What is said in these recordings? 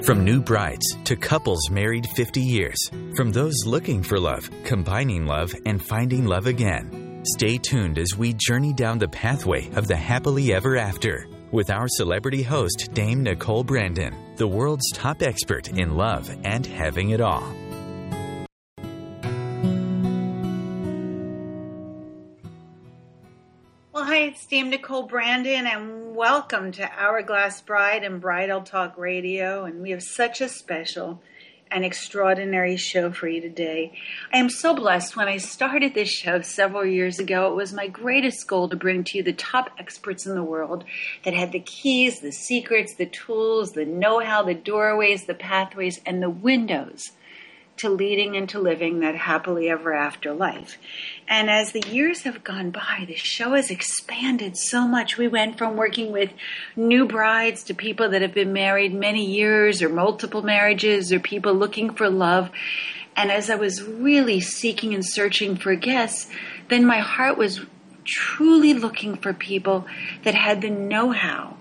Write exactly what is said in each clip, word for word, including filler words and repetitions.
From new brides to couples married fifty years. From those looking for love, combining love, and finding love again. Stay tuned as we journey down the pathway of the happily ever after with our celebrity host, Dame Nicole Brandon, the world's top expert in love and having it all. Well, hi, it's Dame Nicole Brandon, and welcome to Hourglass Bride and Bridal Talk Radio. And we have such a special and extraordinary show for you today. I am so blessed. When I started this show several years ago, it was my greatest goal to bring to you the top experts in the world that had the keys, the secrets, the tools, the know-how, the doorways, the pathways, and the windows to leading and to living that happily ever after life. And as the years have gone by, the show has expanded so much. We went from working with new brides to people that have been married many years or multiple marriages or people looking for love. And as I was really seeking and searching for guests, then my heart was truly looking for people that had the know-how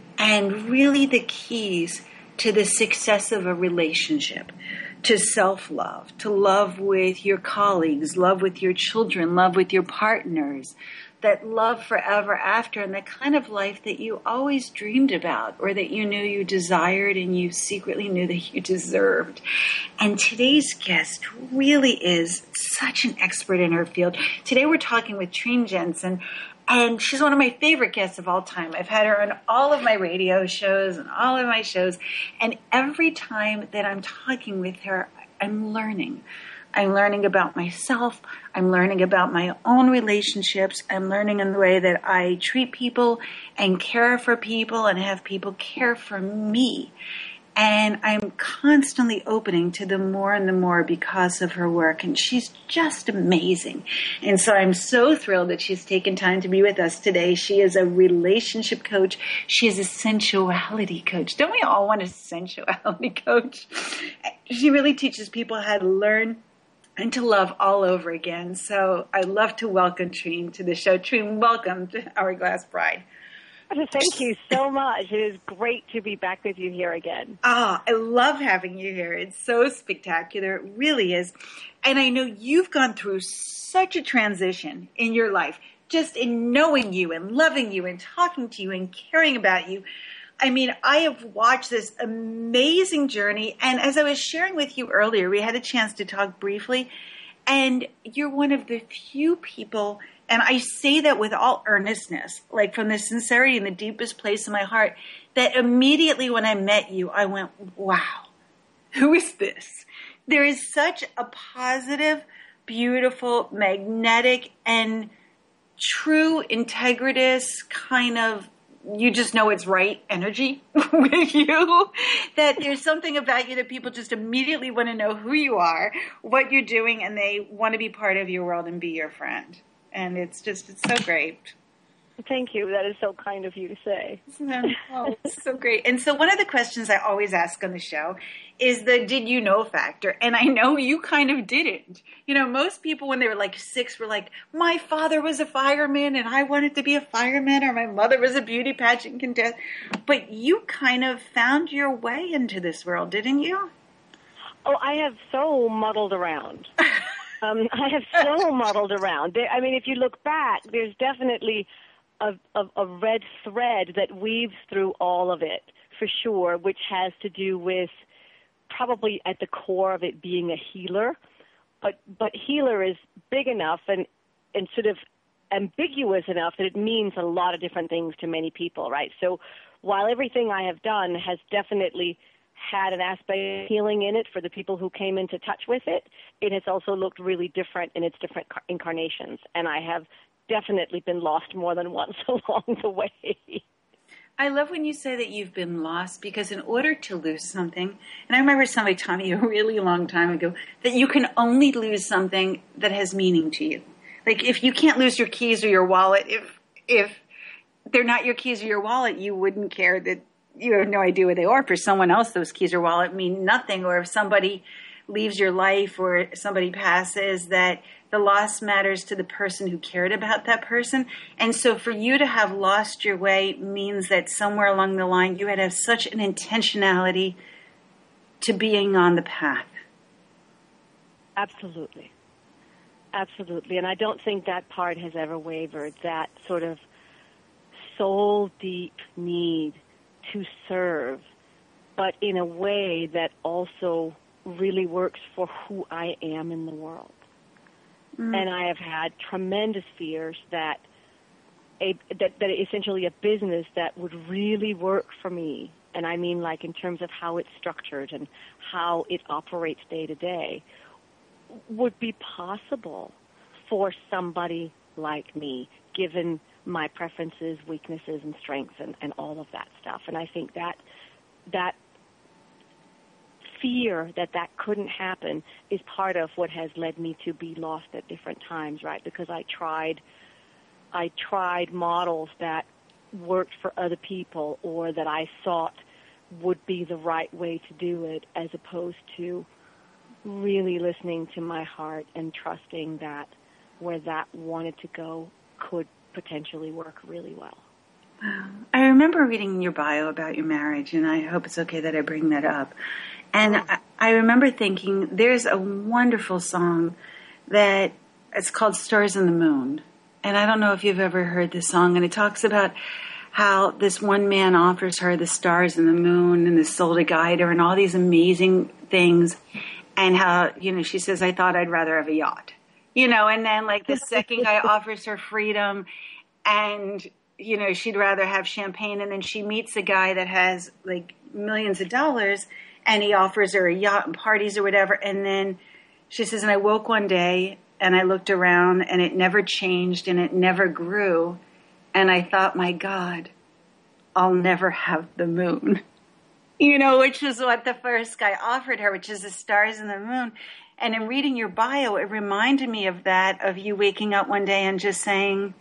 and really the keys to the success of a relationship, to self-love, to love with your colleagues, love with your children, love with your partners, that love forever after, and the kind of life that you always dreamed about or that you knew you desired and you secretly knew that you deserved. And today's guest really is such an expert in her field. Today we're talking with Trine Jensen, and she's one of my favorite guests of all time. I've had her on all of my radio shows and all of my shows. And every time that I'm talking with her, I'm learning. I'm learning about myself. I'm learning about my own relationships. I'm learning in the way that I treat people and care for people and have people care for me. And I'm constantly opening to the more and the more because of her work. And she's just amazing. And so I'm so thrilled that she's taken time to be with us today. She is a relationship coach. She is a sensuality coach. Don't we all want a sensuality coach? She really teaches people how to learn and to love all over again. So I'd love to welcome Trine to the show. Trine, welcome to Hourglass Bride. Thank you so much. It is great to be back with you here again. Ah, I love having you here. It's so spectacular. It really is. And I know you've gone through such a transition in your life, just in knowing you and loving you and talking to you and caring about you. I mean, I have watched this amazing journey. And as I was sharing with you earlier, we had a chance to talk briefly. And you're one of the few people, and I say that with all earnestness, like from the sincerity and the deepest place in my heart, that immediately when I met you, I went, wow, who is this? There is such a positive, beautiful, magnetic, and true, integritous kind of, you just know it's right energy with you, that there's something about you that people just immediately want to know who you are, what you're doing, and they want to be part of your world and be your friend. And it's just, it's so great. Thank you. That is so kind of you to say. Oh, it's so great. And so one of the questions I always ask on the show is the did you know factor. And I know you kind of didn't. You know, most people when they were like six were like, my father was a fireman and I wanted to be a fireman, or my mother was a beauty pageant contestant. But you kind of found your way into this world, didn't you? Oh, I have so muddled around. um, I have so muddled around. There, I mean, if you look back, there's definitely A, a, a red thread that weaves through all of it, for sure, which has to do with probably at the core of it being a healer. But but healer is big enough and, and sort of ambiguous enough that it means a lot of different things to many people, right? So while everything I have done has definitely had an aspect of healing in it for the people who came into touch with it, it has also looked really different in its different incarnations. And I have definitely been lost more than once along the way. I love when you say that you've been lost, because in order to lose something, and I remember somebody telling me a really long time ago that you can only lose something that has meaning to you. Like if you can't lose your keys or your wallet, if if they're not your keys or your wallet, you wouldn't care that you have no idea where they are. For someone else, those keys or wallet mean nothing. Or if somebody leaves your life or somebody passes, that the loss matters to the person who cared about that person. And so for you to have lost your way means that somewhere along the line you had to have such an intentionality to being on the path. Absolutely. Absolutely. And I don't think that part has ever wavered, that sort of soul deep need to serve, but in a way that also really works for who I am in the world. Mm. And I have had tremendous fears that a that, that essentially a business that would really work for me, and I mean like in terms of how it's structured and how it operates day to day, would be possible for somebody like me, given my preferences, weaknesses, and strengths, and, and all of that stuff. And I think that that fear that that couldn't happen is part of what has led me to be lost at different times, right? Because I tried, I tried models that worked for other people or that I thought would be the right way to do it, as opposed to really listening to my heart and trusting that where that wanted to go could potentially work really well. Wow. I remember reading your bio about your marriage, and I hope it's okay that I bring that up. And I, I remember thinking, there's a wonderful song that it's called Stars and the Moon. And I don't know if you've ever heard this song, and it talks about how this one man offers her the stars and the moon and the soul to guide her and all these amazing things. And how, you know, she says, I thought I'd rather have a yacht, you know, and then like the second guy offers her freedom and, you know, she'd rather have champagne. And then she meets a guy that has like millions of dollars and he offers her a yacht and parties or whatever. And then she says, and I woke one day and I looked around and it never changed and it never grew. And I thought, my God, I'll never have the moon. You know, which is what the first guy offered her, which is the stars and the moon. And in reading your bio, it reminded me of that, of you waking up one day and just saying,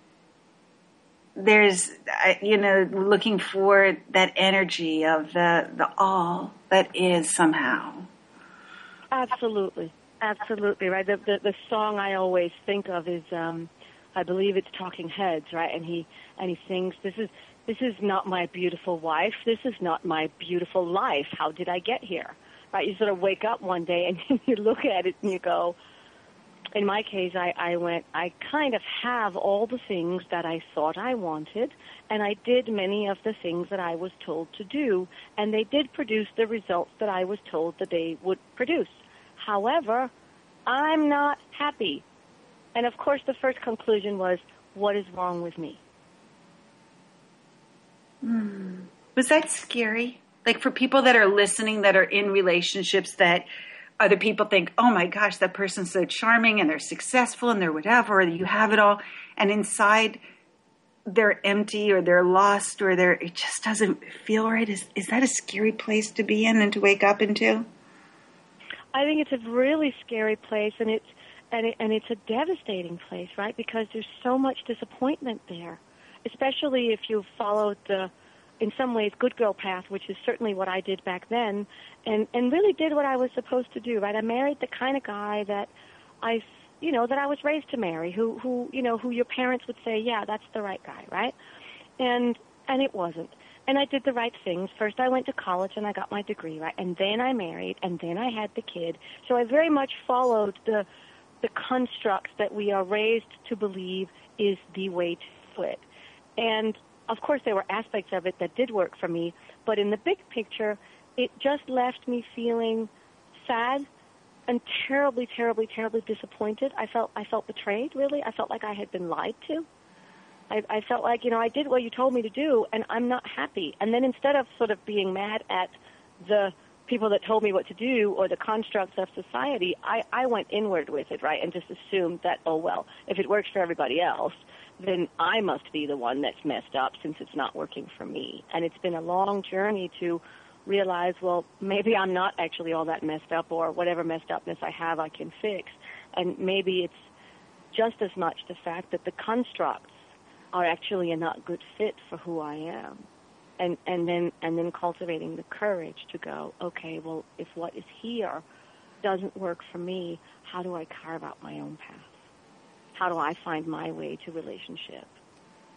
there's, you know, looking for that energy of the, the all that is somehow. Absolutely. Absolutely, right? The, the, the song I always think of is, um, I believe it's Talking Heads, right? And he, and he sings, this is, This is not my beautiful wife. This is not my beautiful life. How did I get here? Right? You sort of wake up one day and you look at it and you go, in my case, I, I went, I kind of have all the things that I thought I wanted, and I did many of the things that I was told to do, and they did produce the results that I was told that they would produce. However, I'm not happy. And of course, the first conclusion was, what is wrong with me? Mm. Was that scary? Like for people that are listening, that are in relationships that other people think, oh my gosh, that person's so charming and they're successful and they're whatever, or you have it all. And inside they're empty or they're lost or they're, it just doesn't feel right. Is, is that a scary place to be in and to wake up into? I think it's a really scary place, and it's, and it, and it's a devastating place, right? Because there's so much disappointment there. Especially if you followed the, in some ways, good girl path, which is certainly what I did back then, and, and really did what I was supposed to do, right? I married the kind of guy that I, you know, that I was raised to marry, who, who, you know, who your parents would say, yeah, that's the right guy, right? And, and it wasn't. And I did the right things. First I went to college and I got my degree, right? And then I married, and then I had the kid. So I very much followed the, the constructs that we are raised to believe is the way to do it. And, of course, there were aspects of it that did work for me, but in the big picture, it just left me feeling sad and terribly, terribly, terribly disappointed. I felt I felt betrayed, really. I felt like I had been lied to. I, I felt like, you know, I did what you told me to do, and I'm not happy. And then instead of sort of being mad at the people that told me what to do or the constructs of society, I, I went inward with it, right, and just assumed that, oh, well, if it works for everybody else, then I must be the one that's messed up since it's not working for me. And it's been a long journey to realize, well, maybe I'm not actually all that messed up, or whatever messed upness I have I can fix. And maybe it's just as much the fact that the constructs are actually a not good fit for who I am. And, and then and then cultivating the courage to go, okay, well, if what is here doesn't work for me, how do I carve out my own path? How do I find my way to relationship?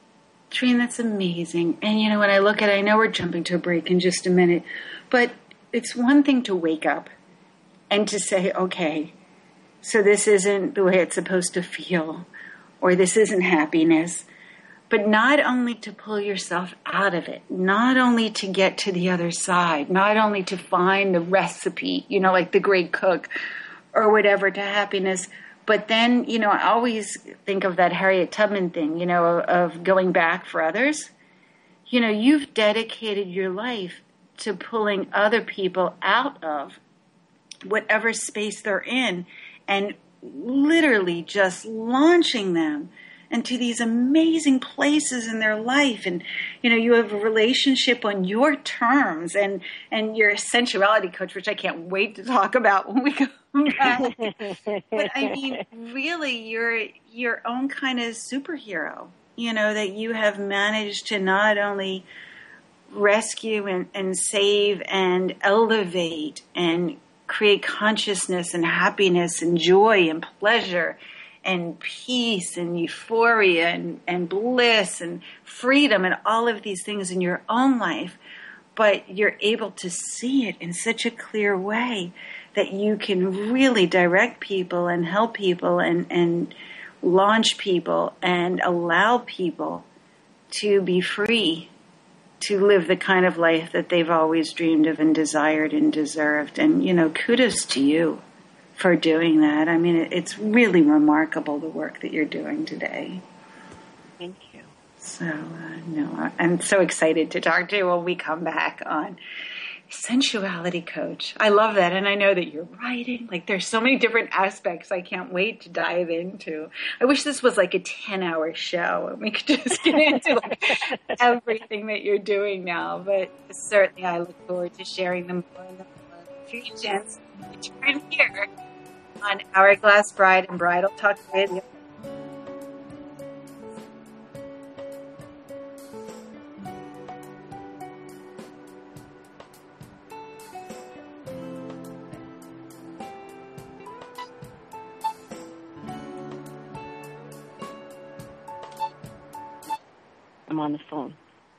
Trine, that's amazing. And, you know, when I look at it, I know we're jumping to a break in just a minute, but it's one thing to wake up and to say, okay, so this isn't the way it's supposed to feel, or this isn't happiness, but not only to pull yourself out of it, not only to get to the other side, not only to find the recipe, you know, like the great cook or whatever to happiness, but then, you know, I always think of that Harriet Tubman thing, you know, of going back for others. You know, you've dedicated your life to pulling other people out of whatever space they're in and literally just launching them into these amazing places in their life. And, you know, you have a relationship on your terms, and, and you're a sensuality coach, which I can't wait to talk about when we come back. But I mean, really, you're your own kind of superhero, you know, that you have managed to not only rescue and, and save and elevate and create consciousness and happiness and joy and pleasure and peace and euphoria and, and bliss and freedom and all of these things in your own life, but you're able to see it in such a clear way that you can really direct people and help people and, and launch people and allow people to be free to live the kind of life that they've always dreamed of and desired and deserved. And, you know, kudos to you for doing that. I mean, it's really remarkable, the work that you're doing today. Thank you. So, uh, no, I'm so excited to talk to you when we come back on Sensuality Coach. I love that. And I know that you're writing. Like, there's so many different aspects I can't wait to dive into. I wish this was like a ten-hour show and we could just get into like everything that you're doing now. But certainly I look forward to sharing them more in the future. Gents, return here on Hourglass Bride and Bridal Talk Radio. I'm on the phone.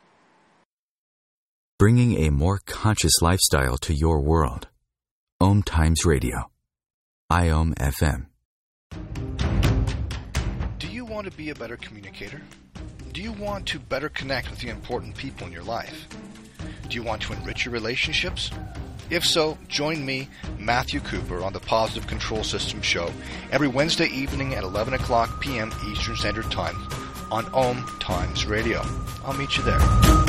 Bringing a more conscious lifestyle to your world. Om Times Radio. I O M F M. Do you want to be a better communicator? Do you want to better connect with the important people in your life? Do you want to enrich your relationships? If so, join me, Matthew Cooper, on the Positive Control System Show every Wednesday evening at eleven o'clock p.m. Eastern Standard Time on Om Times Radio. I'll meet you there.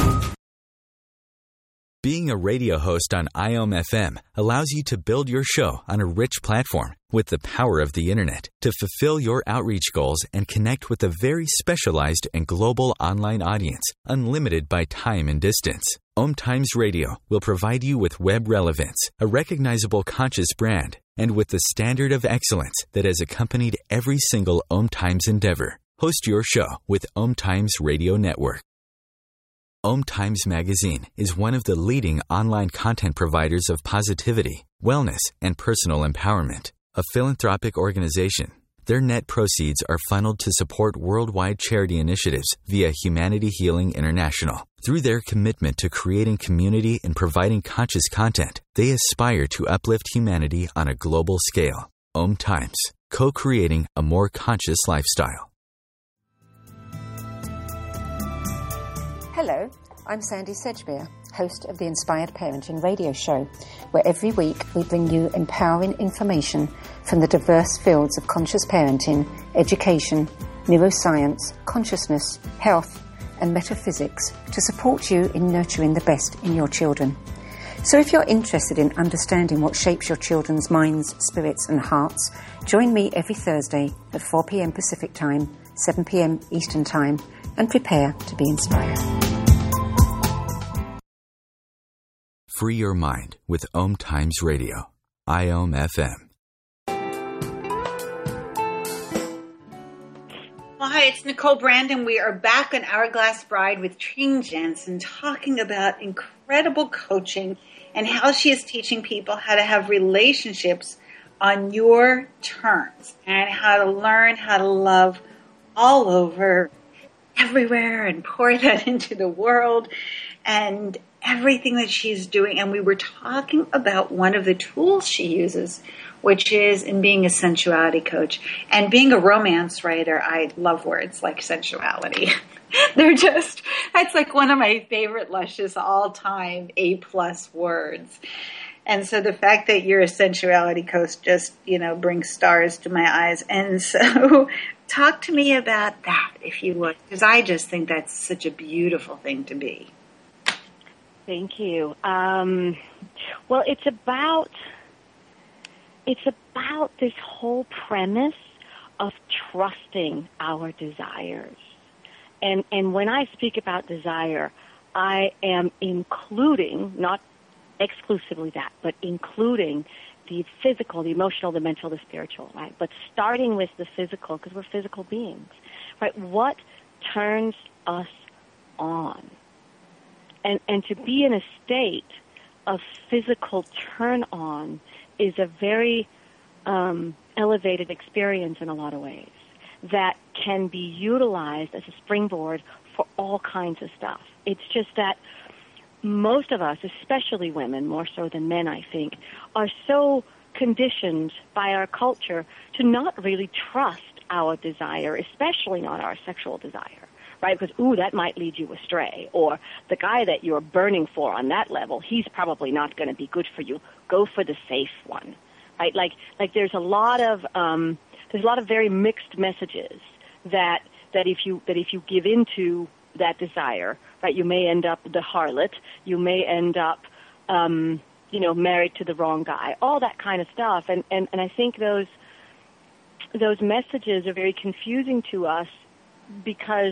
Being a radio host on I O M F M allows you to build your show on a rich platform with the power of the internet to fulfill your outreach goals and connect with a very specialized and global online audience, unlimited by time and distance. Om Times Radio will provide you with web relevance, a recognizable conscious brand, and with the standard of excellence that has accompanied every single Om Times endeavor. Host your show with Om Times Radio Network. Om Times Magazine is one of the leading online content providers of positivity, wellness, and personal empowerment. A philanthropic organization, their net proceeds are funneled to support worldwide charity initiatives via Humanity Healing International. Through their commitment to creating community and providing conscious content, they aspire to uplift humanity on a global scale. Om Times, co-creating a more conscious lifestyle. Hello, I'm Sandy Sedgbeer, host of the Inspired Parenting Radio Show, where every week we bring you empowering information from the diverse fields of conscious parenting, education, neuroscience, consciousness, health, and metaphysics to support you in nurturing the best in your children. So if you're interested in understanding what shapes your children's minds, spirits, and hearts, join me every Thursday at four p.m. Pacific Time, seven p.m. Eastern Time, and prepare to be inspired. Free your mind with Om Times Radio. I O M F M. Well, hi, it's Nicole Brandon. We are back on Hourglass Bride with Trinh Jensen, talking about incredible coaching and how she is teaching people how to have relationships on your terms and how to learn how to love all over, everywhere, and pour that into the world. And everything that she's doing. And we were talking about one of the tools she uses, which is in being a sensuality coach. And being a romance writer, I love words like sensuality. They're just, that's like one of my favorite luscious all-time A-plus words. And so the fact that you're a sensuality coach just, you know, brings stars to my eyes. And so talk to me about that, if you would, because I just think that's such a beautiful thing to be. Thank you. Um, well, it's about, it's about this whole premise of trusting our desires. And, and when I speak about desire, I am including, not exclusively that, but including the physical, the emotional, the mental, the spiritual, right? But starting with the physical, because we're physical beings, right? What turns us on? And and to be in a state of physical turn on is a very um, elevated experience in a lot of ways that can be utilized as a springboard for all kinds of stuff. It's just that most of us, especially women, more so than men, I think, are so conditioned by our culture to not really trust our desire, especially not our sexual desire, right? Because, ooh, that might lead you astray. Or the guy that you're burning for on that level, he's probably not going to be good for you. Go for the safe one, right? Like, like there's a lot of, um, there's a lot of very mixed messages that, that if you, that if you give into that desire, right, you may end up the harlot, you may end up, um, you know, married to the wrong guy, all that kind of stuff. And, and, and I think those, those messages are very confusing to us because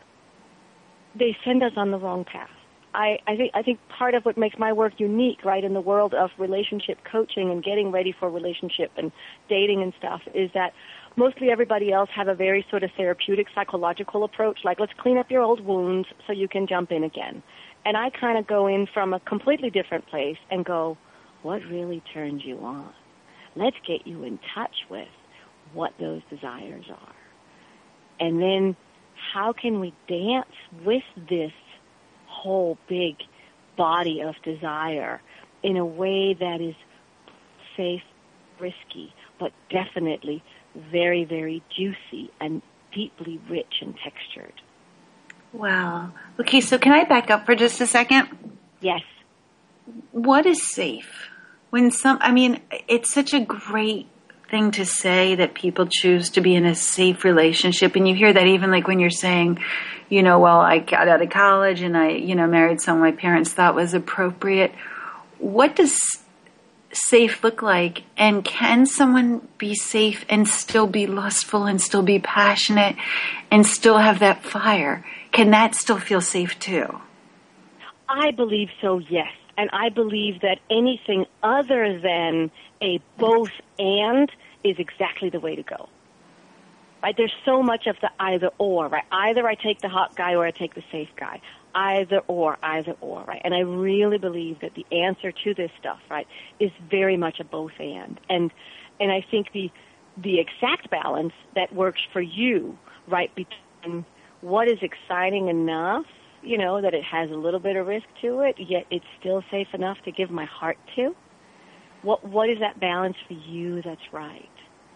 they send us on the wrong path. I, I think, I think part of what makes my work unique, right, in the world of relationship coaching and getting ready for relationship and dating and stuff is that mostly everybody else have a very sort of therapeutic psychological approach, like let's clean up your old wounds so you can jump in again. And I kind of go in from a completely different place and go, what really turns you on? Let's get you in touch with what those desires are. And then how can we dance with this whole big body of desire in a way that is safe, risky, but definitely very, very juicy and deeply rich and textured. Wow. Okay, so can I back up for just a second? Yes. What is safe? When some, I mean, it's such a great thing to say that people choose to be in a safe relationship. And you hear that even like when you're saying, you know, well, I got out of college and I, you know, married someone my parents thought was appropriate. What does safe look like? And can someone be safe and still be lustful and still be passionate and still have that fire? Can that still feel safe too? I believe so, yes. And I believe that anything other than a both and is exactly the way to go. Right? There's so much of the either or, right? Either I take the hot guy or I take the safe guy. Either or, either or, right? And I really believe that the answer to this stuff, right, is very much a both and. And and I think the the exact balance that works for you, right, between what is exciting enough, you know, that it has a little bit of risk to it, yet it's still safe enough to give my heart to. What what is that balance for you that's right?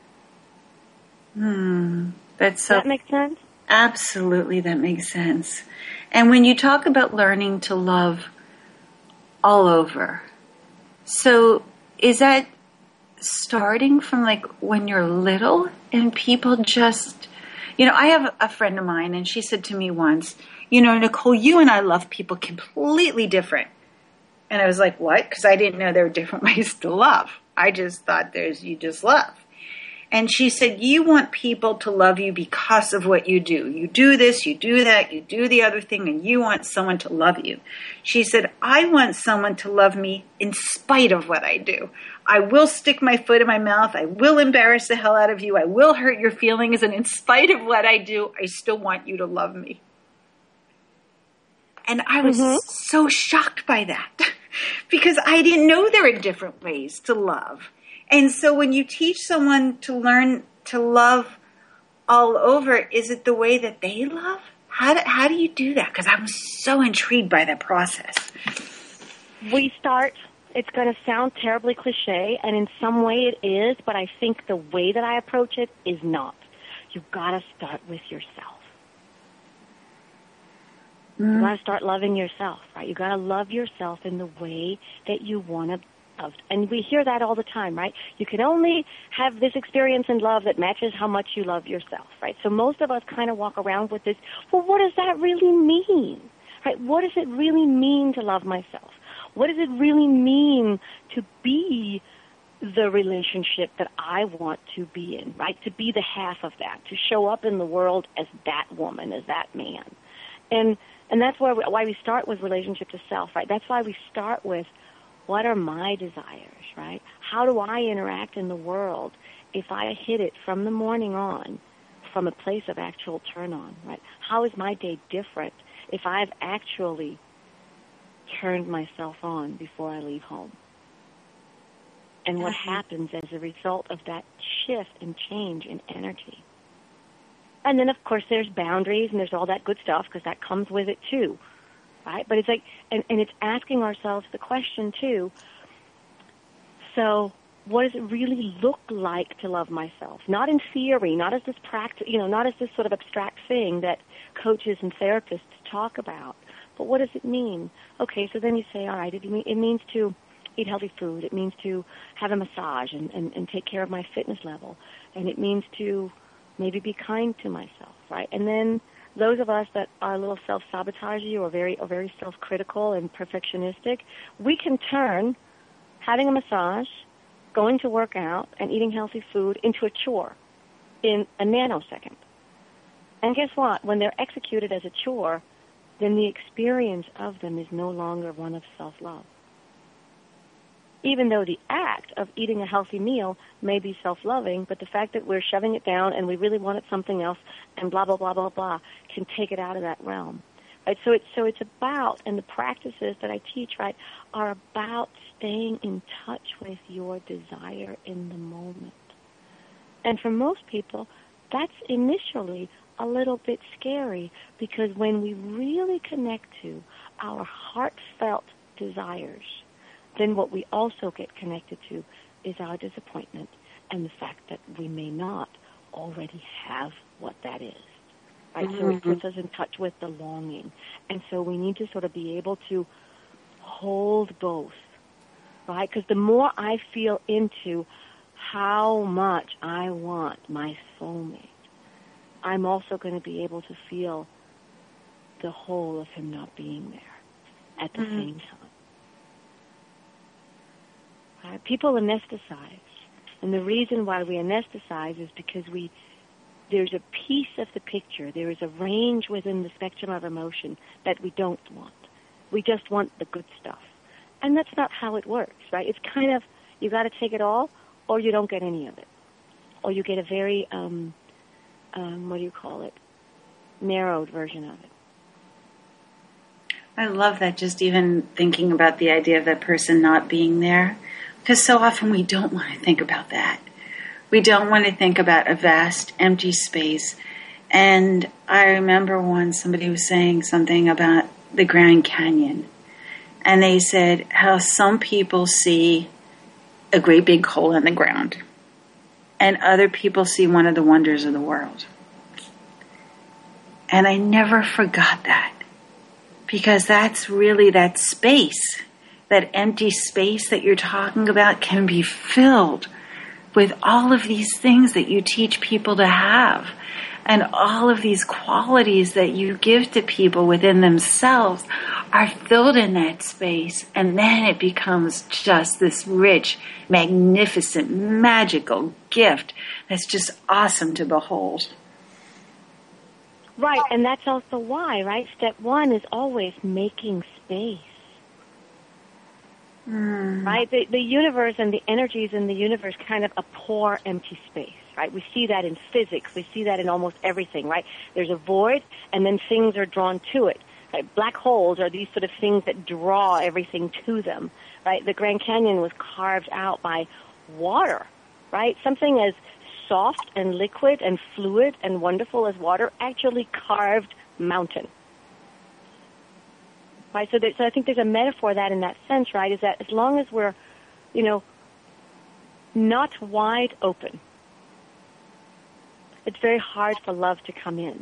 Hmm. That's so. Does that make sense? Absolutely, that makes sense. And when you talk about learning to love all over, so is that starting from like when you're little and people just, you know, I have a friend of mine and she said to me once, you know, Nicole, you and I love people completely different. And I was like, what? Because I didn't know there were different ways to love. I just thought there's, you just love. And she said, you want people to love you because of what you do. You do this, you do that, you do the other thing, and you want someone to love you. She said, I want someone to love me in spite of what I do. I will stick my foot in my mouth. I will embarrass the hell out of you. I will hurt your feelings. And in spite of what I do, I still want you to love me. And I was mm-hmm. so shocked by that because I didn't know there are different ways to love. And so when you teach someone to learn to love all over, is it the way that they love? How do, how do you do that? Because I was so intrigued by that process. we start, it's going to sound terribly cliche, and in some way it is, but I think the way that I approach it is not. You've got to start with yourself. Mm. You've got to start loving yourself, right? You've got to love yourself in the way that you want to be loved. And we hear that all the time, right? You can only have this experience in love that matches how much you love yourself, right? So most of us kind of walk around with this, well, what does that really mean? Right? What does it really mean to love myself? What does it really mean to be the relationship that I want to be in, right? To be the half of that, to show up in the world as that woman, as that man. And and that's why we, why we start with relationship to self, right? That's why we start with what are my desires, right? How do I interact in the world if I hit it from the morning on from a place of actual turn on, right? How is my day different if I've actually turned myself on before I leave home? And what mm-hmm. happens as a result of that shift and change in energy? And then, of course, there's boundaries and there's all that good stuff because that comes with it, too, right? But it's like, and, and it's asking ourselves the question, too, so what does it really look like to love myself? Not in theory, not as this practice, you know, not as this sort of abstract thing that coaches and therapists talk about, but what does it mean? Okay, so then you say, all right, it, it means to eat healthy food. It means to have a massage and, and, and take care of my fitness level. And it means to maybe be kind to myself, right? And then those of us that are a little self-sabotagey or very, or very self-critical and perfectionistic, we can turn having a massage, going to work out, and eating healthy food into a chore in a nanosecond. And guess what? When they're executed as a chore, then the experience of them is no longer one of self-love. Even though the act of eating a healthy meal may be self-loving, but the fact that we're shoving it down and we really wanted something else and blah, blah, blah, blah, blah, can take it out of that realm. Right? So it's, so it's about, and the practices that I teach, right, are about staying in touch with your desire in the moment. And for most people, that's initially a little bit scary because when we really connect to our heartfelt desires, then what we also get connected to is our disappointment and the fact that we may not already have what that is. Right? Mm-hmm. So it puts us in touch with the longing. And so we need to sort of be able to hold both, right? Because the more I feel into how much I want my soulmate, I'm also going to be able to feel the whole of him not being there at the mm-hmm. same time. Right? People anesthetize, and the reason why we anesthetize is because we there's a piece of the picture, there is a range within the spectrum of emotion that we don't want. We just want the good stuff. And that's not how it works, right? It's kind of, you got to take it all, or you don't get any of it. Or you get a very, um, um, what do you call it, narrowed version of it. I love that, just even thinking about the idea of that person not being there, because so often we don't want to think about that. We don't want to think about a vast, empty space. And I remember once somebody was saying something about the Grand Canyon. And they said how some people see a great big hole in the ground. And other people see one of the wonders of the world. And I never forgot that. Because that's really that space, that empty space that you're talking about can be filled with all of these things that you teach people to have and all of these qualities that you give to people within themselves are filled in that space. And then it becomes just this rich, magnificent, magical gift that's just awesome to behold. Right, and that's also why, right? Step one is always making space. Mm. Right? The, the universe and the energies in the universe kind of abhor empty space, right? We see that in physics. We see that in almost everything, right? There's a void, and then things are drawn to it. Right? Black holes are these sort of things that draw everything to them, right? The Grand Canyon was carved out by water, right? Something as soft and liquid and fluid and wonderful as water actually carved mountain. right? So, there, so I think there's a metaphor that in that sense, right, is that as long as we're, you know, not wide open, it's very hard for love to come in.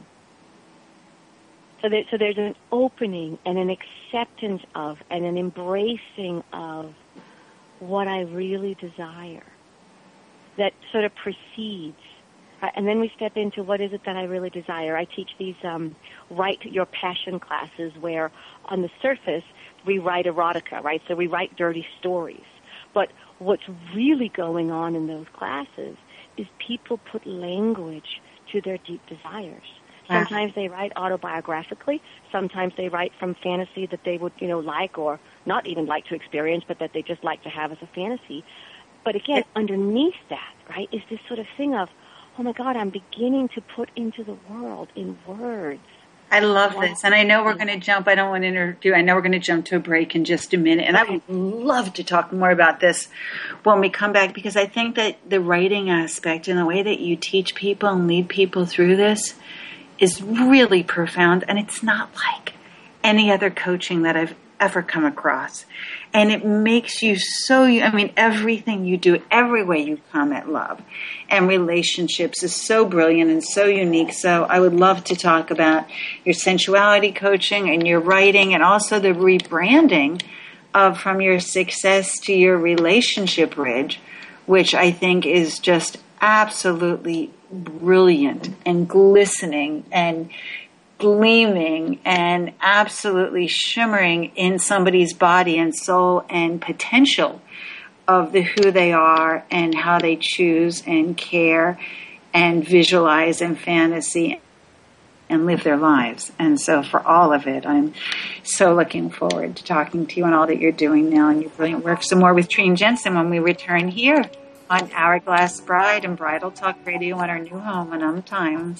So, there, so there's an opening and an acceptance of and an embracing of what I really desire that sort of precedes. Right? And then we step into what is it that I really desire. I teach these um, Write Your Passion classes where on the surface we write erotica, right? So we write dirty stories. But what's really going on in those classes is people put language to their deep desires. Sometimes they write autobiographically. Sometimes they write from fantasy that they would, you know, like or not even like to experience, but that they just like to have as a fantasy. But again, underneath that, right, is this sort of thing of, oh my God, I'm beginning to put into the world in words. I love this. And I know we're going to jump, I don't want to interrupt you, I know we're going to jump to a break in just a minute. And I would love to talk more about this when we come back, because I think that the writing aspect and the way that you teach people and lead people through this is really profound, and it's not like any other coaching that I've ever come across. And it makes you so, I mean, everything you do, every way you come at love and relationships is so brilliant and so unique. So I would love to talk about your sensuality coaching and your writing, and also the rebranding of from your success to your relationship bridge, which I think is just absolutely brilliant and glistening and gleaming and absolutely shimmering in somebody's body and soul and potential of the who they are and how they choose and care and visualize and fantasy and live their lives. And so for all of it, I'm so looking forward to talking to you on all that you're doing now and your brilliant work. Some more with Trine Jensen when we return here on Hourglass Bride and Bridal Talk Radio on our new home in Um Times.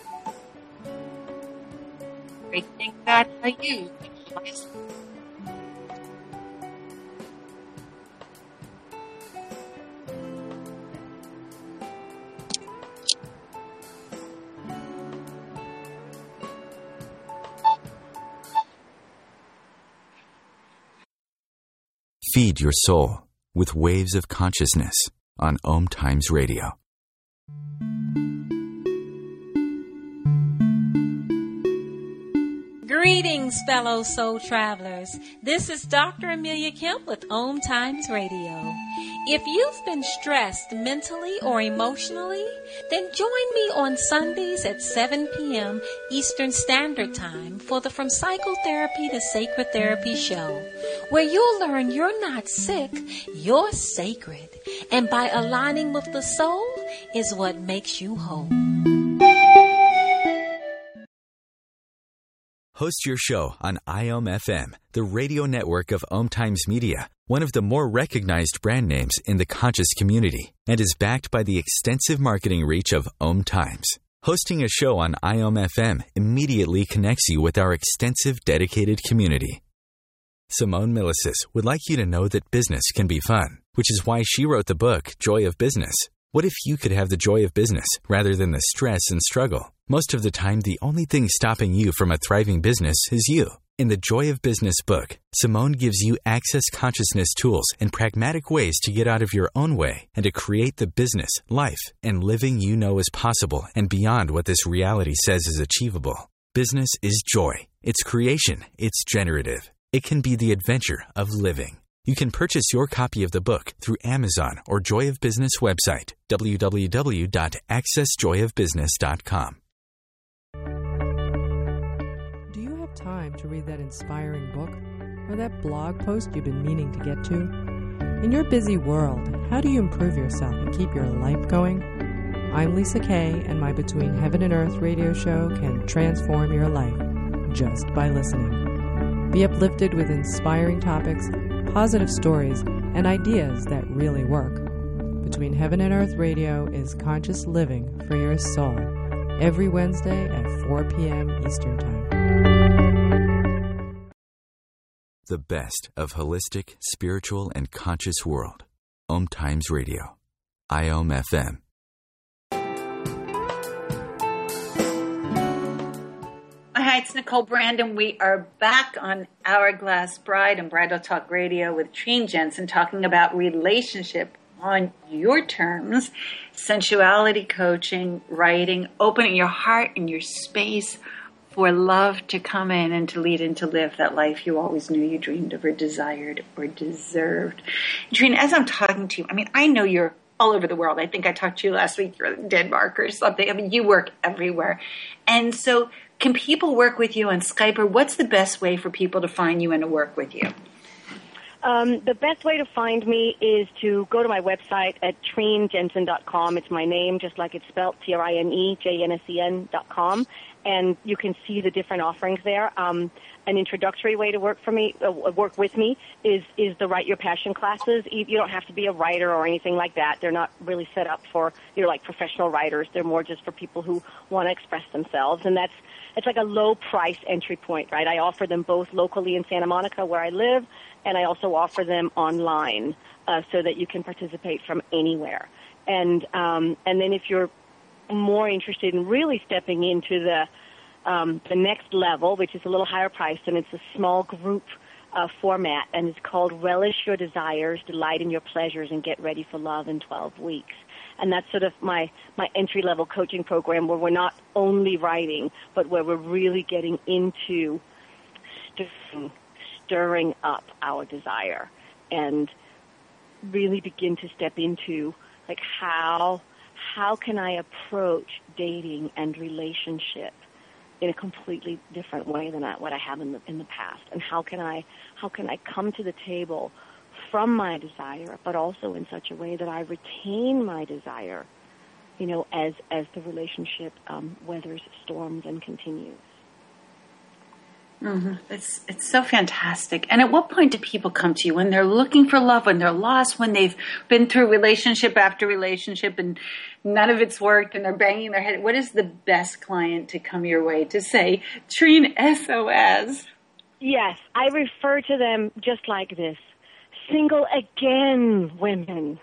Great thing that I use. Feed your soul with Waves of Consciousness on Om Times Radio. Greetings, fellow soul travelers. This is Doctor Amelia Kemp with Om Times Radio. If you've been stressed mentally or emotionally, then join me on Sundays at seven p.m. Eastern Standard Time for the From Psychotherapy to Sacred Therapy show, where you'll learn you're not sick, you're sacred. And by aligning with the soul is what makes you whole. Host your show on I O M F M, the radio network of Om Times Media, one of the more recognized brand names in the conscious community, and is backed by the extensive marketing reach of Om Times. Hosting a show on I O M F M immediately connects you with our extensive dedicated community. Simone Milasas would like you to know that business can be fun, which is why she wrote the book, Joy of Business. What if you could have the joy of business rather than the stress and struggle? Most of the time, the only thing stopping you from a thriving business is you. In the Joy of Business book, Simone gives you access consciousness tools and pragmatic ways to get out of your own way and to create the business, life, and living you know is possible and beyond what this reality says is achievable. Business is joy. It's creation. It's generative. It can be the adventure of living. You can purchase your copy of the book through Amazon or Joy of Business website, w w w dot access joy of business dot com. Do you have time to read that inspiring book or that blog post you've been meaning to get to? In your busy world, how do you improve yourself and keep your life going? I'm Lisa Kay, and my Between Heaven and Earth radio show can transform your life just by listening. Be uplifted with inspiring topics, positive stories, and ideas that really work. Between Heaven and Earth Radio is conscious living for your soul, every Wednesday at four p.m. Eastern Time. The best of holistic, spiritual, and conscious world. Om Times Radio. I O M F M. Hi, Hi, it's Nicole Brandon. We are back on Hourglass Bride and Bridal Talk Radio with Trine Jensen talking about relationship on your terms, sensuality coaching, writing, opening your heart and your space for love to come in and to lead and to live that life you always knew you dreamed of or desired or deserved. Trine, as I'm talking to you, I mean, I know you're all over the world. I think I talked to you last week. You're in Denmark or something. I mean, you work everywhere. And so can people work with you on Skype, or what's the best way for people to find you and to work with you? Um, the best way to find me is to go to my website at trine jensen dot com. It's my name, just like it's spelled, T R I N E J N S E N dot com. And you can see the different offerings there. Um, an introductory way to work for me, uh, work with me, is is the Write Your Passion classes. You don't have to be a writer or anything like that. They're not really set up for, you know, like professional writers. They're more just for people who want to express themselves. And that's it's like a low price entry point, right? I offer them both locally in Santa Monica, where I live, and I also offer them online uh, so that you can participate from anywhere. And um, and then if you're more interested in really stepping into the um, the next level, which is a little higher priced, and it's a small group uh, format, and it's called Relish Your Desires, Delight in Your Pleasures, and Get Ready for Love in twelve weeks. And that's sort of my, my entry-level coaching program, where we're not only writing, but where we're really getting into stirring, stirring up our desire and really begin to step into, like, how how can I approach dating and relationship in a completely different way than I, what I have in the in the past, and how can I how can I come to the table from my desire, but also in such a way that I retain my desire, you know, as as the relationship um, weathers storms and continues. Mm-hmm. It's it's so fantastic. And at what point do people come to you? When they're looking for love, when they're lost, when they've been through relationship after relationship and none of it's worked and they're banging their head? What is the best client to come your way to say, Trine, S O S? Yes, I refer to them just like this. Single again women.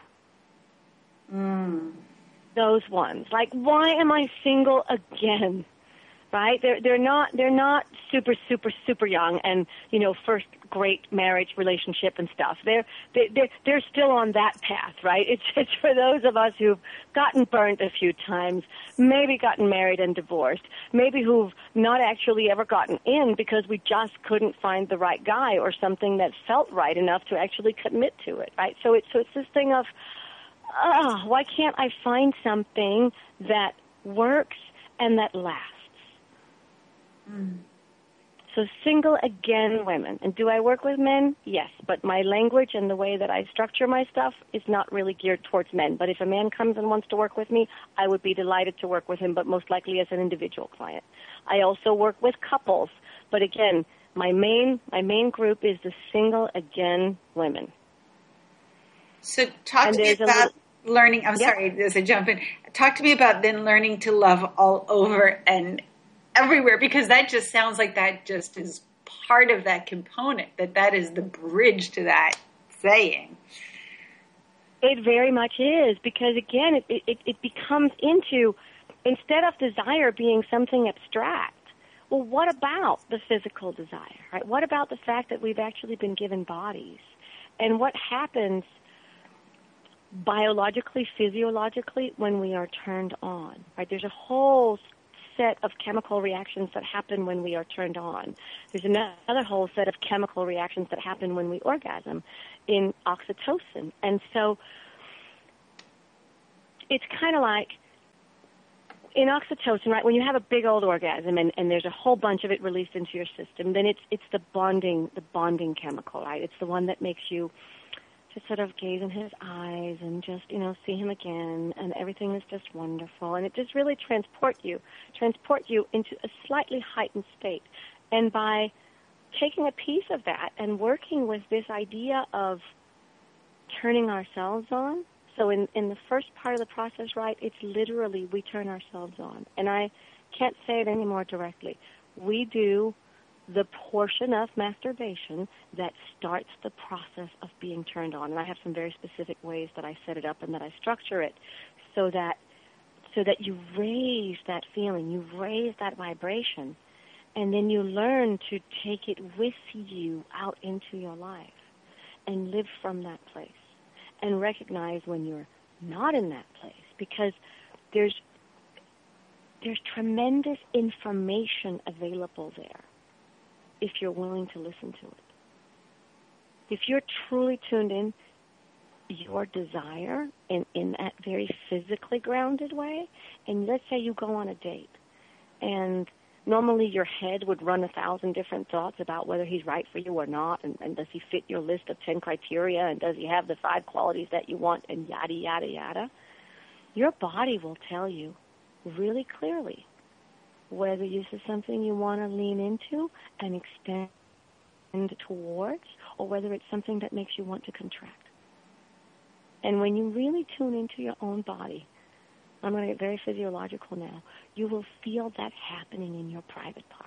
Mm. Those ones. Like, why am I single again? Right? They're they're not they're not super super super young and, you know, first great marriage relationship and stuff. They're they they're, they're still on that path, right? It's it's for those of us who've gotten burnt a few times, maybe gotten married and divorced, maybe who've not actually ever gotten in because we just couldn't find the right guy or something that felt right enough to actually commit to it, right? So it's so it's this thing of, oh, why can't I find something that works and that lasts? Mm. So single again women. And do I work with men? Yes. But my language and the way that I structure my stuff is not really geared towards men. But if a man comes and wants to work with me, I would be delighted to work with him, but most likely as an individual client. I also work with couples. But again, my main my main group is the single again women. So talk and to me about little, learning. I'm yep. sorry, as I jump in. Talk to me about then learning to love all over and everywhere, because that just sounds like that just is part of that component, that that is the bridge to that saying. It very much is, because again, it, it, it becomes into, instead of desire being something abstract, well, what about the physical desire, right? What about the fact that we've actually been given bodies? And what happens biologically, physiologically, when we are turned on, right? There's a whole set of chemical reactions that happen when we are turned on. There's another whole set of chemical reactions that happen when we orgasm in oxytocin. And so it's kind of like in oxytocin, right, when you have a big old orgasm and, and there's a whole bunch of it released into your system, then it's it's the bonding, the bonding chemical, right? It's the one that makes you to sort of gaze in his eyes and just, you know, see him again, and everything is just wonderful. And it just really transport you, transport you into a slightly heightened state. And by taking a piece of that and working with this idea of turning ourselves on, so in, in the first part of the process, right, it's literally we turn ourselves on. And I can't say it any more directly. We do the portion of masturbation that starts the process of being turned on. And I have some very specific ways that I set it up and that I structure it so that so that you raise that feeling, you raise that vibration, And then you learn to take it with you out into your life and live from that place and recognize when you're not in that place, because there's there's tremendous information available there if you're willing to listen to it. If you're truly tuned in, your desire in, in that very physically grounded way, and let's say you go on a date, and normally your head would run a thousand different thoughts about whether he's right for you or not, and, and does he fit your list of ten criteria, and does he have the five qualities that you want, and yada, yada, yada. Your body will tell you really clearly whether this is something you want to lean into and extend towards, or whether it's something that makes you want to contract. And when you really tune into your own body, I'm going to get very physiological now, you will feel that happening in your private parts.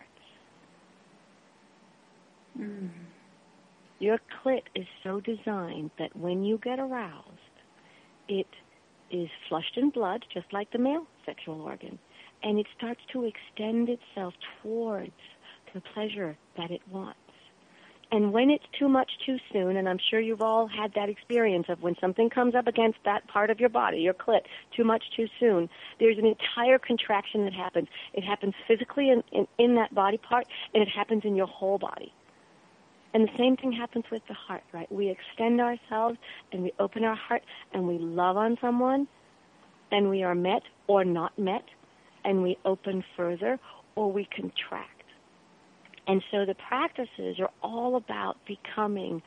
Mm. Your clit is so designed that when you get aroused, it is flushed in blood, just like the male sexual organ, and it starts to extend itself towards the pleasure that it wants. And when it's too much too soon, and I'm sure you've all had that experience of when something comes up against that part of your body, your clit, too much too soon, there's an entire contraction that happens. It happens physically in, in, in that body part, and it happens in your whole body. And the same thing happens with the heart, right? We extend ourselves, and we open our heart, and we love on someone, and we are met or not met, and we open further, or we contract. And so the practices are all about becoming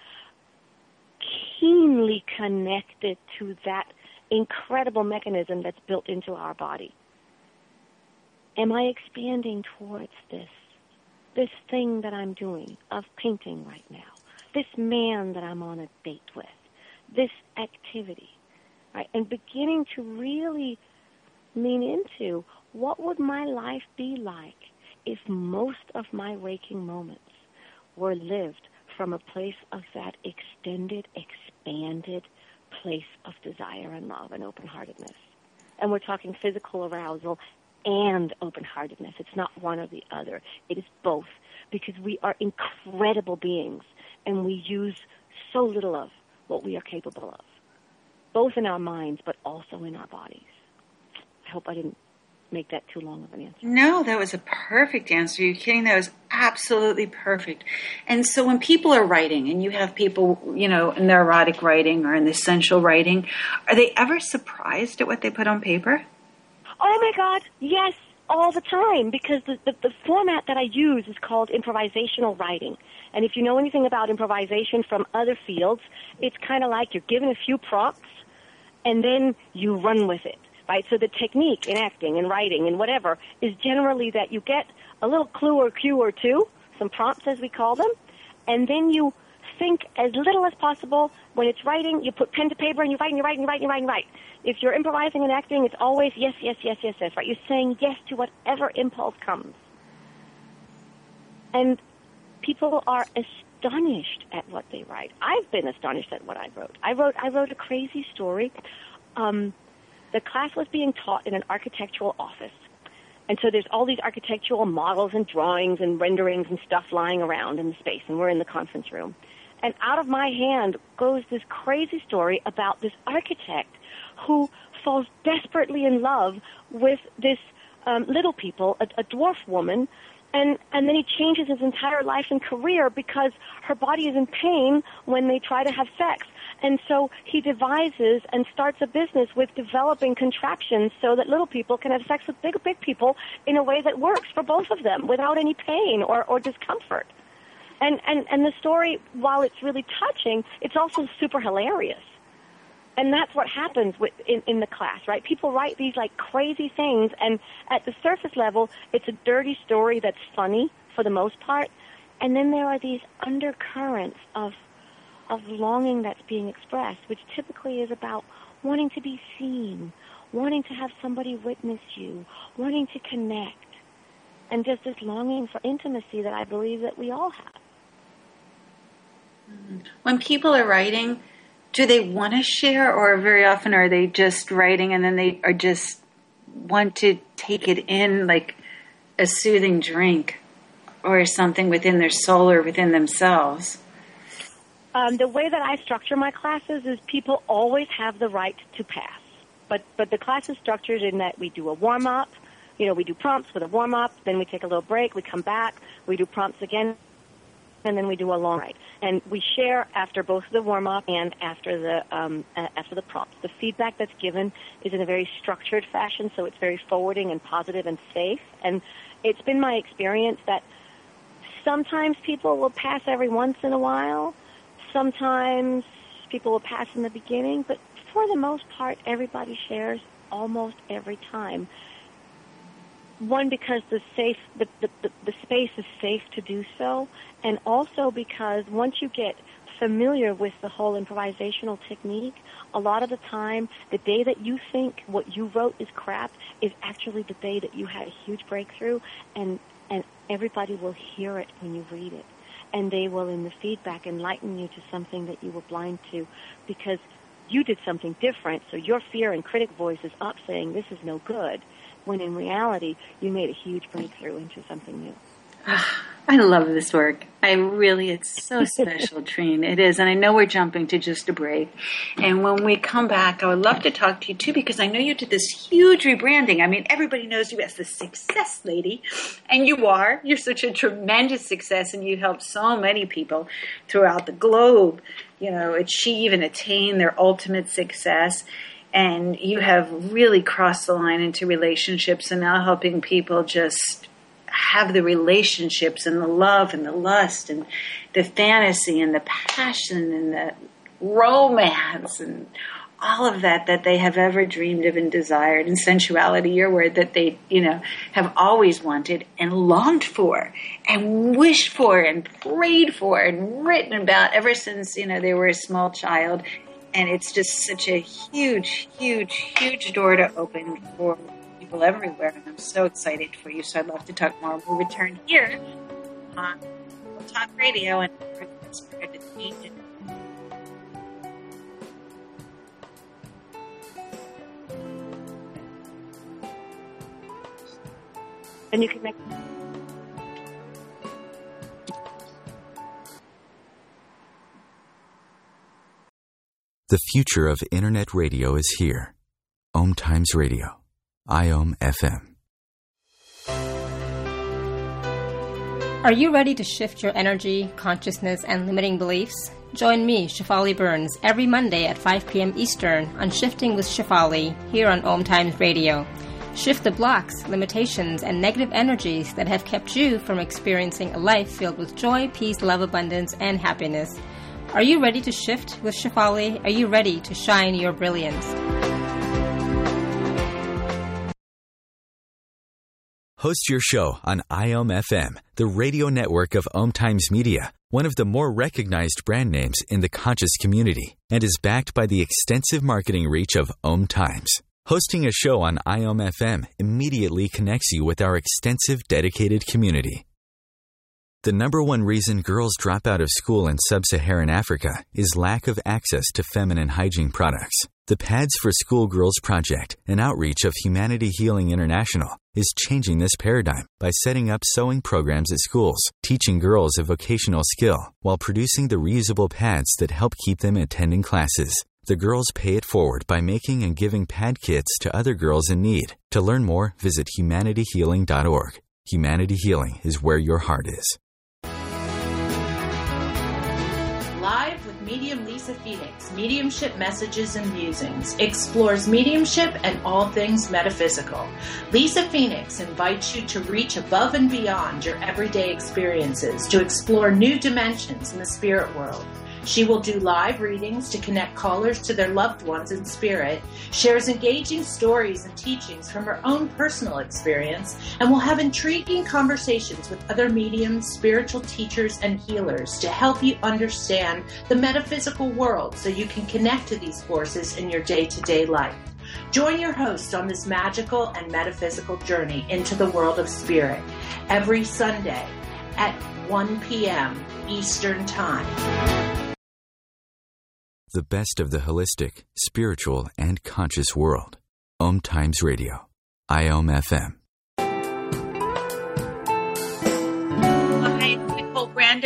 keenly connected to that incredible mechanism that's built into our body. Am I expanding towards this, this thing that I'm doing of painting right now, this man that I'm on a date with, this activity, right? And beginning to really lean into what would my life be like if most of my waking moments were lived from a place of that extended, expanded place of desire and love and open-heartedness. And we're talking physical arousal and open-heartedness. It's not one or the other. It is both, because we are incredible beings, and we use so little of what we are capable of, both in our minds but also in our bodies. I hope I didn't make that too long of an answer. No, that was a perfect answer. You're kidding? That was absolutely perfect. And so when people are writing, and you have people, you know, in their erotic writing or in the sensual writing, are they ever surprised at what they put on paper? Oh, my God, yes, all the time, because the, the, the format that I use is called improvisational writing. And if you know anything about improvisation from other fields, it's kind of like you're given a few prompts, and then you run with it. Right? So the technique in acting and writing and whatever is generally that you get a little clue or cue or two, some prompts as we call them, and then you think as little as possible. When it's writing, you put pen to paper and you write and you write and you write and you write and you write. If you're improvising and acting, it's always yes, yes, yes, yes, yes, right? You're saying yes to whatever impulse comes. And people are astonished at what they write. I've been astonished at what I wrote. I wrote I wrote a crazy story. Um, the class was being taught in an architectural office. And so there's all these architectural models and drawings and renderings and stuff lying around in the space, and we're in the conference room. And out of my hand goes this crazy story about this architect who falls desperately in love with this um, little people, a, a dwarf woman, and, and then he changes his entire life and career because her body is in pain when they try to have sex. And so he devises and starts a business with developing contraptions so that little people can have sex with big, big people in a way that works for both of them without any pain or, or discomfort. And, and, and the story, while it's really touching, it's also super hilarious. And that's what happens with, in, in the class, right? People write these, like, crazy things, and at the surface level, it's a dirty story that's funny for the most part. And then there are these undercurrents of of longing that's being expressed, which typically is about wanting to be seen, wanting to have somebody witness you, wanting to connect, and just this longing for intimacy that I believe that we all have. When people are writing, do they want to share, or very often are they just writing and then they are just want to take it in like a soothing drink? or something within their soul or within themselves? Um, the way that I structure my classes is people always have the right to pass. But but the class is structured in that we do a warm-up. You know, we do prompts with a warm-up, then we take a little break, we come back, we do prompts again, and then we do a long ride. And we share after both the warm-up and after the um, after the prompts. The feedback that's given is in a very structured fashion, so it's very forwarding and positive and safe. And it's been my experience that sometimes people will pass every once in a while. Sometimes people will pass in the beginning, but for the most part, everybody shares almost every time. One, because the safe, the, the, the, the space is safe to do so, and also because once you get familiar with the whole improvisational technique, a lot of the time, the day that you think what you wrote is crap is actually the day that you had a huge breakthrough, and, and everybody will hear it when you read it. And they will, in the feedback, enlighten you to something that you were blind to, because you did something different, so your fear and critic voice is up saying, this is no good, when in reality, you made a huge breakthrough into something new. I love this work. I really, it's so special, Trine. It is. And I know we're jumping to just a break. And when we come back, I would love to talk to you, too, because I know you did this huge rebranding. I mean, everybody knows you as the success lady. And you are. You're such a tremendous success, and you helped so many people throughout the globe, you know, achieve and attain their ultimate success. And you have really crossed the line into relationships and now helping people just have the relationships and the love and the lust and the fantasy and the passion and the romance and all of that that they have ever dreamed of and desired, and sensuality, your word, that they, you know, have always wanted and longed for and wished for and prayed for and written about ever since, you know, they were a small child. And it's just such a huge, huge, huge door to open for people everywhere. And I'm so excited for you. So I'd love to talk more. We'll return here on Talk Radio and Inspired to Change It. And you can make... The future of Internet radio is here. Om Times Radio. I O M F M. Are you ready to shift your energy, consciousness, and limiting beliefs? Join me, Shefali Burns, every Monday at five p.m. Eastern on Shifting with Shefali here on Om Times Radio. Shift the blocks, limitations, and negative energies that have kept you from experiencing a life filled with joy, peace, love, abundance, and happiness. Are you ready to shift with Shefali? Are you ready to shine your brilliance? Host your show on I O M F M, the radio network of Om Times Media, one of the more recognized brand names in the conscious community, and is backed by the extensive marketing reach of Om Times. Hosting a show on I O M F M immediately connects you with our extensive dedicated community. The number one reason girls drop out of school in sub-Saharan Africa is lack of access to feminine hygiene products. The Pads for Schoolgirls Project, an outreach of Humanity Healing International, is changing this paradigm by setting up sewing programs at schools, teaching girls a vocational skill, while producing the reusable pads that help keep them attending classes. The girls pay it forward by making and giving pad kits to other girls in need. To learn more, visit humanity healing dot org. Humanity Healing is where your heart is. Live with medium Lisa Phoenix, Mediumship Messages and Musings, explores mediumship and all things metaphysical. Lisa Phoenix invites you to reach above and beyond your everyday experiences, to explore new dimensions in the spirit world. She will do live readings to connect callers to their loved ones in spirit, shares engaging stories and teachings from her own personal experience, and will have intriguing conversations with other mediums, spiritual teachers, and healers to help you understand the metaphysical world so you can connect to these forces in your day-to-day life. Join your host on this magical and metaphysical journey into the world of spirit every Sunday at one p.m. Eastern Time. The best of the holistic, spiritual, and conscious world. Om Times Radio. I O M F M.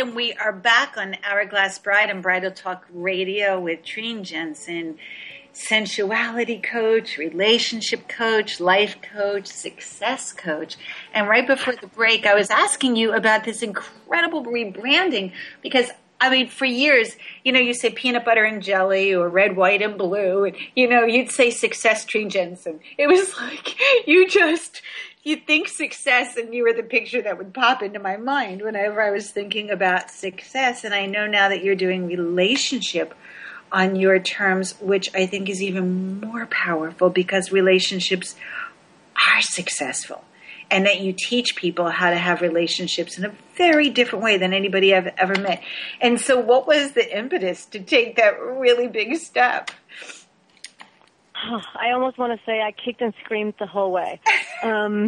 welcome. We are back on Hourglass Bride and Bridal Talk Radio with Trine Jensen, sensuality coach, relationship coach, life coach, success coach. And right before the break, I was asking you about this incredible rebranding because, I mean, for years, you know, you say peanut butter and jelly or red, white, and blue. And, you know, you'd say success Trine Jensen. It was like you just... You think success, and you were the picture that would pop into my mind whenever I was thinking about success. And I know now that you're doing relationship on your terms, which I think is even more powerful because relationships are successful. And that you teach people how to have relationships in a very different way than anybody I've ever met. And so what was the impetus to take that really big step? I almost want to say I kicked and screamed the whole way. Um,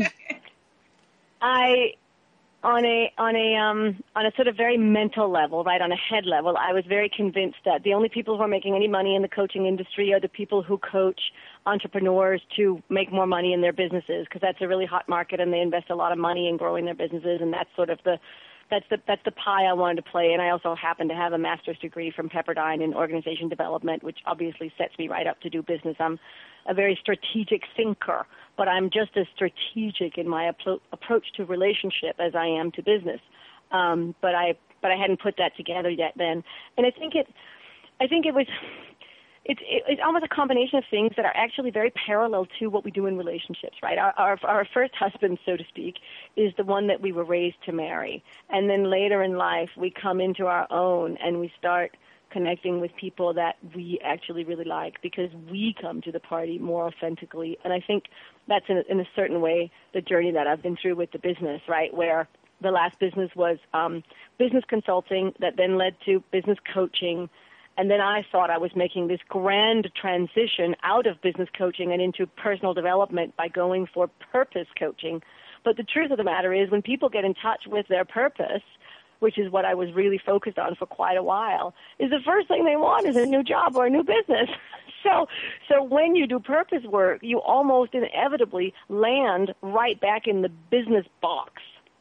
I, on a on a um, on a sort of very mental level, right, on a head level, I was very convinced that the only people who are making any money in the coaching industry are the people who coach entrepreneurs to make more money in their businesses, because that's a really hot market, and they invest a lot of money in growing their businesses, and that's sort of the That's the that's the pie I wanted to play, and I also happen to have a master's degree from Pepperdine in organization development, which obviously sets me right up to do business. I'm a very strategic thinker, but I'm just as strategic in my appro- approach to relationship as I am to business. Um, but I but I hadn't put that together yet then, and I think it I think it was. It's, it's almost a combination of things that are actually very parallel to what we do in relationships, right? Our, our, our first husband, so to speak, is the one that we were raised to marry. And then later in life, we come into our own and we start connecting with people that we actually really like because we come to the party more authentically. And I think that's, in a, in a certain way, the journey that I've been through with the business, right, where the last business was um, business consulting that then led to business coaching. And then I thought I was making this grand transition out of business coaching and into personal development by going for purpose coaching. But the truth of the matter is when people get in touch with their purpose, which is what I was really focused on for quite a while, is the first thing they want is a new job or a new business. So so when you do purpose work, you almost inevitably land right back in the business box.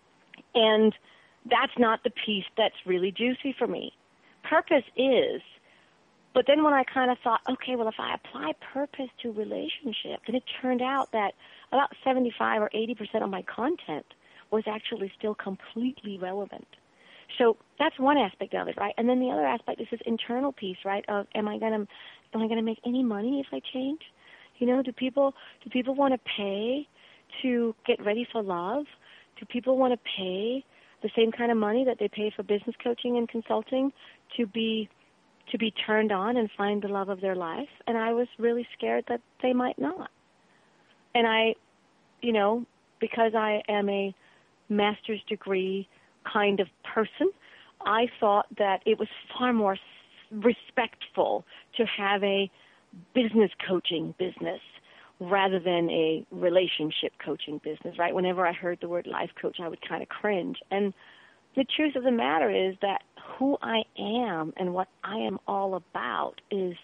And that's not the piece that's really juicy for me. Purpose is. But then when I kind of thought, okay, well, if I apply purpose to relationship, then it turned out that about seventy-five or eighty percent of my content was actually still completely relevant. So that's one aspect of it, right? And then the other aspect is this internal piece, right, of am I going to am I going to make any money if I change? You know, do people do people want to pay to get ready for love? Do people want to pay the same kind of money that they pay for business coaching and consulting to be to be turned on and find the love of their life? And I was really scared that they might not. And I, you know, because I am a master's degree kind of person, I thought that it was far more respectful to have a business coaching business rather than a relationship coaching business, right? Whenever I heard the word life coach, I would kind of cringe. And the truth of the matter is that who I am and what I am all about is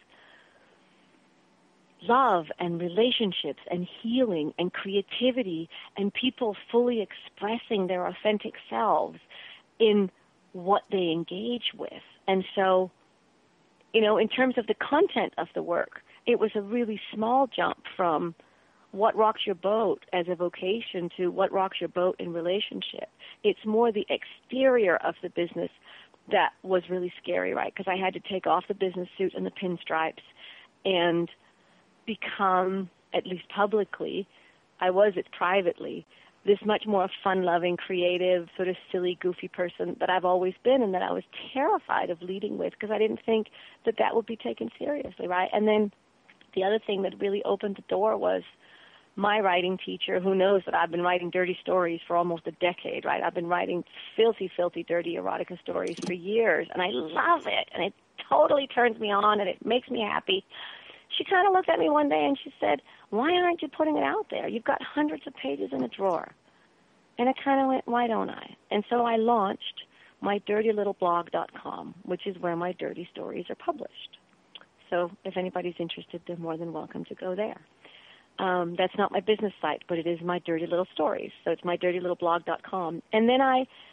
love and relationships and healing and creativity and people fully expressing their authentic selves in what they engage with. And so, you know, in terms of the content of the work, it was a really small jump from what rocks your boat as a vocation to what rocks your boat in relationship. It's more the exterior of the business that was really scary, right? Because I had to take off the business suit and the pinstripes and become, at least publicly, I was it privately, this much more fun-loving, creative, sort of silly, goofy person that I've always been and that I was terrified of leading with because I didn't think that that would be taken seriously, right? And then the other thing that really opened the door was my writing teacher, who knows that I've been writing dirty stories for almost a decade, right? I've been writing filthy, filthy, dirty erotica stories for years, and I love it, and it totally turns me on, and it makes me happy. She kind of looked at me one day, and she said, why aren't you putting it out there? You've got hundreds of pages in a drawer. And I kind of went, why don't I? And so I launched my dirty little blog dot com, which is where my dirty stories are published. So if anybody's interested, they're more than welcome to go there. Um, that's not my business site, but it is my dirty little stories. So it's my dirty little blog dot com. And then I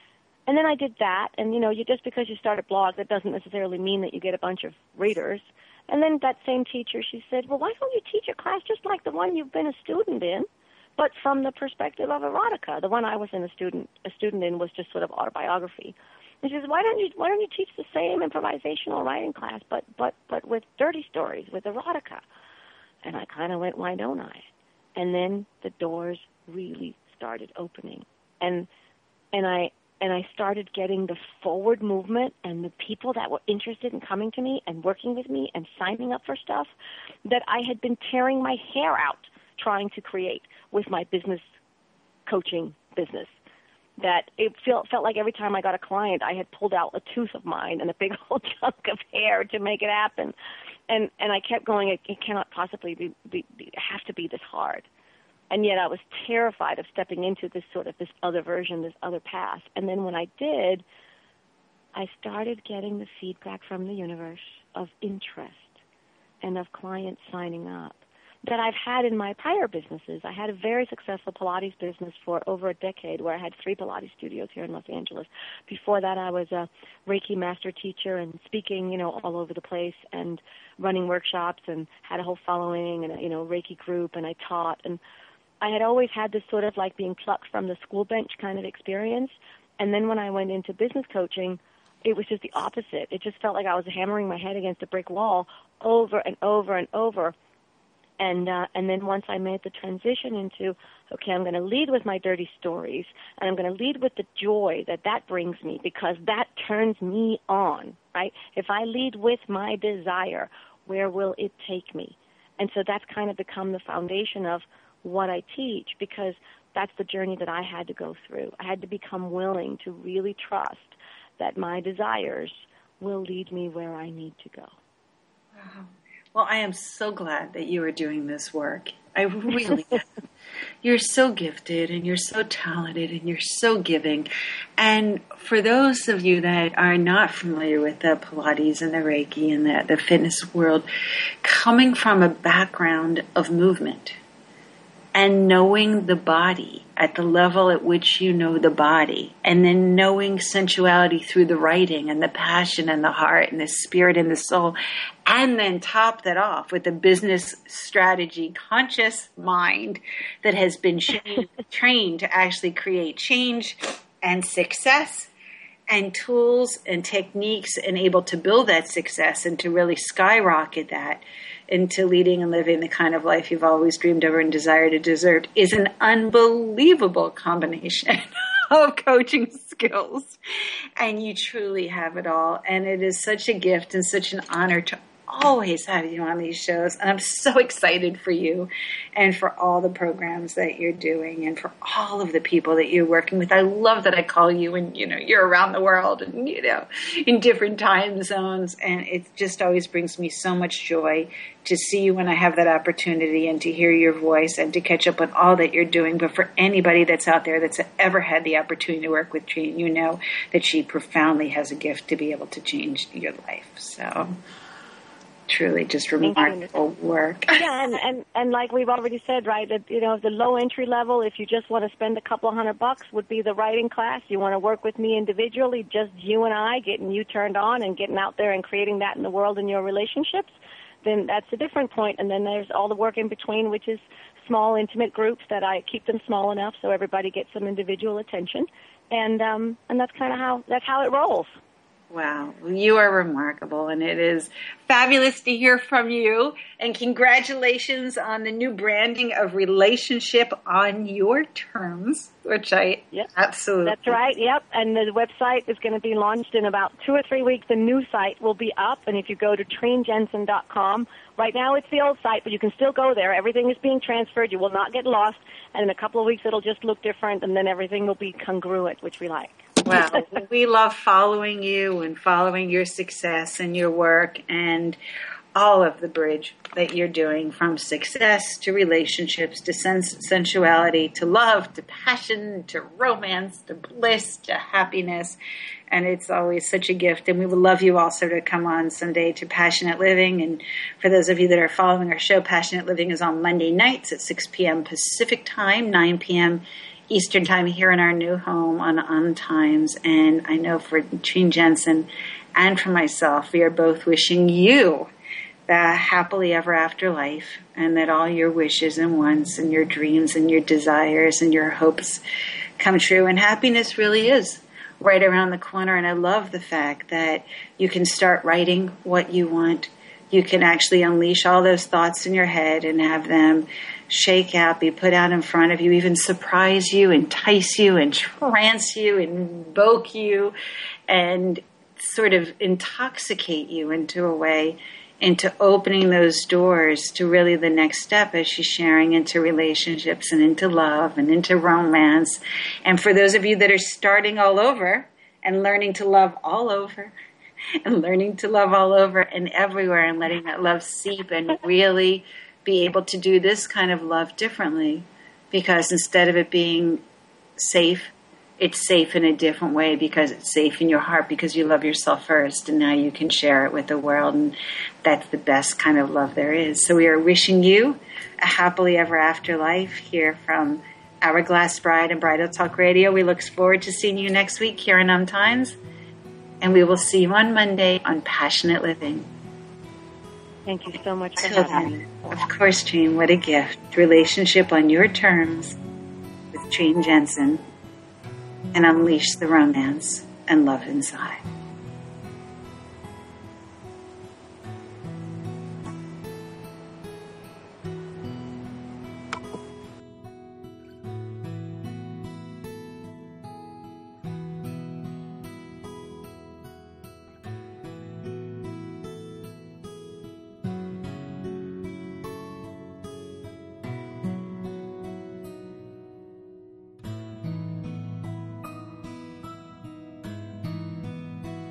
And then I did that, and, you know, you just because you start a blog, that doesn't necessarily mean that you get a bunch of readers. And then that same teacher, she said, well, why don't you teach a class just like the one you've been a student in, but from the perspective of erotica? The one I was in a student a student in was just sort of autobiography. And she says, why don't you why don't you teach the same improvisational writing class, but but but with dirty stories, with erotica? And I kind of went, why don't I? And then the doors really started opening, and and I. And I started getting the forward movement and the people that were interested in coming to me and working with me and signing up for stuff that I had been tearing my hair out trying to create with my business coaching business. That it felt felt like every time I got a client, I had pulled out a tooth of mine and a big old chunk of hair to make it happen. And and I kept going, it, it cannot possibly be, be, be have to be this hard. And yet I was terrified of stepping into this sort of this other version, this other path. And then when I did, I started getting the feedback from the universe of interest and of clients signing up that I've had in my prior businesses. I had a very successful Pilates business for over a decade where I had three Pilates studios here in Los Angeles. Before that, I was a Reiki master teacher and speaking, you know, all over the place and running workshops and had a whole following and, a, you know, Reiki group, and I taught. And I had always had this sort of like being plucked from the school bench kind of experience. And then when I went into business coaching, it was just the opposite. It just felt like I was hammering my head against a brick wall over and over and over. And uh, and then once I made the transition into, okay, I'm going to lead with my dirty stories, and I'm going to lead with the joy that that brings me, because that turns me on, right? If I lead with my desire, where will it take me? And so that's kind of become the foundation of what I teach, because that's the journey that I had to go through. I had to become willing to really trust that my desires will lead me where I need to go. Wow. Well, I am so glad that you are doing this work. I really am. You're so gifted, and you're so talented, and you're so giving. And for those of you that are not familiar with the Pilates and the Reiki and the, the fitness world, coming from a background of movement and knowing the body at the level at which you know the body, and then knowing sensuality through the writing and the passion and the heart and the spirit and the soul, and then top that off with a business strategy conscious mind that has been trained, trained to actually create change and success and tools and techniques, and able to build that success and to really skyrocket that into leading and living the kind of life you've always dreamed of and desired to deserve, is an unbelievable combination of coaching skills. And you truly have it all. And it is such a gift and such an honor to always have you on these shows. And I'm so excited for you and for all the programs that you're doing and for all of the people that you're working with. I love that I call you and, you know, you're around the world and, you know, in different time zones. And it just always brings me so much joy to see you when I have that opportunity and to hear your voice and to catch up on all that you're doing. But for anybody that's out there that's ever had the opportunity to work with Jean, you know that she profoundly has a gift to be able to change your life. So truly just remarkable work. Yeah, and, and, and like we've already said, right, that, you know, the low entry level, if you just want to spend a couple of hundred bucks, would be the writing class. You want to work with me individually, just you and I, getting you turned on and getting out there and creating that in the world in your relationships, then that's a different point. And then there's all the work in between, which is small, intimate groups that I keep them small enough so everybody gets some individual attention. And um, and that's kind of how, that's how it rolls. Wow, you are remarkable, and it is fabulous to hear from you. And congratulations on the new branding of Relationship on Your Terms, which I yep. absolutely... That's right, yep. And the website is going to be launched in about two or three weeks. The new site will be up, and if you go to Trine Jensen dot com, right now it's the old site, but you can still go there. Everything is being transferred. You will not get lost. And in a couple of weeks, it'll just look different, and then everything will be congruent, which we like. Well, we love following you and following your success and your work and all of the bridge that you're doing, from success to relationships to sens- sensuality to love to passion to romance to bliss to happiness. And it's always such a gift. And we would love you also to come on someday to Passionate Living. And for those of you that are following our show, Passionate Living is on Monday nights at six p.m. Pacific time, nine p.m. Eastern time here in our new home on On Times. And I know for Trine Jensen and for myself, we are both wishing you the happily ever after life, and that all your wishes and wants and your dreams and your desires and your hopes come true. And happiness really is right around the corner. And I love the fact that you can start writing what you want. You can actually unleash all those thoughts in your head and have them shake out, be put out in front of you, even surprise you, entice you, entrance you, invoke you, and sort of intoxicate you into a way, into opening those doors to really the next step as she's sharing into relationships and into love and into romance. And for those of you that are starting all over and learning to love all over and learning to love all over and everywhere and letting that love seep and really be able to do this kind of love differently, because instead of it being safe, it's safe in a different way, because it's safe in your heart, because you love yourself first, and now you can share it with the world, and that's the best kind of love there is. So we are wishing you a happily ever after life here from Hourglass Bride and Bridal Talk Radio. We look forward to seeing you next week here on Um Times, and we will see you on Monday on Passionate Living. Thank you so much for having me. Of course, Trine, what a gift. Relationship on your terms with Trine Jensen, and unleash the romance and love inside.